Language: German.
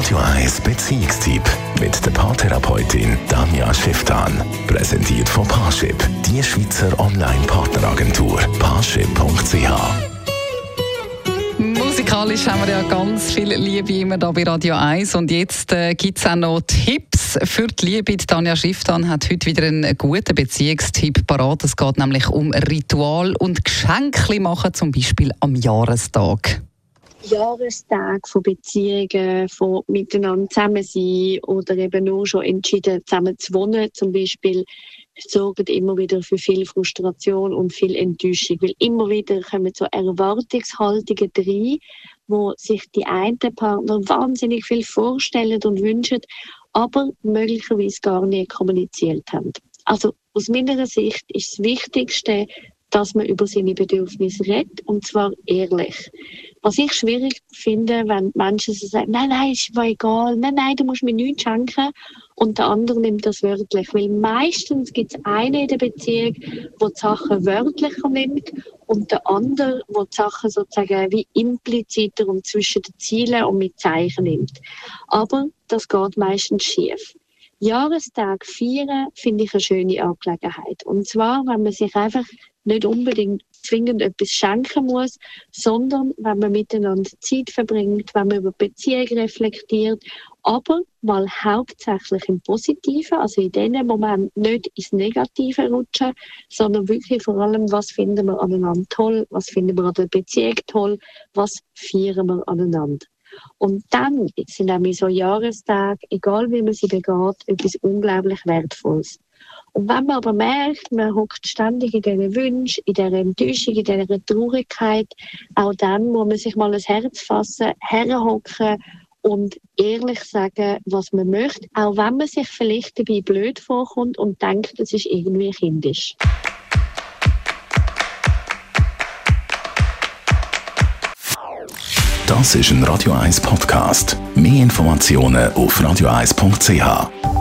Radio 1 Beziehungstyp mit der Paartherapeutin Danja Schifftan. Präsentiert von Parship, die Schweizer Online-Partneragentur. Parship.ch. Musikalisch haben wir ja ganz viel Liebe immer da bei Radio 1 und jetzt gibt es auch noch Tipps für die Liebe. Danja Schifftan hat heute wieder einen guten Beziehungstipp parat. Es geht nämlich um Ritual und Geschenke machen, zum Beispiel am Jahrestag. Jahrestag von Beziehungen, von miteinander zusammen sein oder eben nur schon entschieden zusammen zu wohnen zum Beispiel, sorgen immer wieder für viel Frustration und viel Enttäuschung, weil immer wieder kommen so Erwartungshaltungen rein, wo sich die einen Partner wahnsinnig viel vorstellen und wünschen, aber möglicherweise gar nicht kommuniziert haben. Also aus meiner Sicht ist das Wichtigste, dass man über seine Bedürfnisse redet, und zwar ehrlich. Was ich schwierig finde, wenn Menschen so sagen, nein, ist mir egal, nein, du musst mir nichts schenken, und der andere nimmt das wörtlich. Weil meistens gibt es einen in der Beziehung, der die Sachen wörtlicher nimmt, und der andere, der die Sachen sozusagen wie impliziter und zwischen den Zielen und mit Zeichen nimmt. Aber das geht meistens schief. Jahrestag feiern finde ich eine schöne Angelegenheit. Und zwar, wenn man sich einfach nicht unbedingt zwingend etwas schenken muss, sondern wenn man miteinander Zeit verbringt, wenn man über die Beziehung reflektiert, aber mal hauptsächlich im Positiven, also in diesem Moment nicht ins Negative rutschen, sondern wirklich vor allem, was finden wir aneinander toll, was finden wir an der Beziehung toll, was feiern wir aneinander. Und dann sind nämlich so Jahrestage, egal wie man sie begeht, etwas unglaublich Wertvolles. Und wenn man aber merkt, man hockt ständig in diesen Wünschen, in dieser Enttäuschung, in dieser Traurigkeit, auch dann muss man sich mal ein Herz fassen, herhocken und ehrlich sagen, was man möchte, auch wenn man sich vielleicht dabei blöd vorkommt und denkt, das ist irgendwie kindisch. Das ist ein Radio 1 Podcast. Mehr Informationen auf radio1.ch.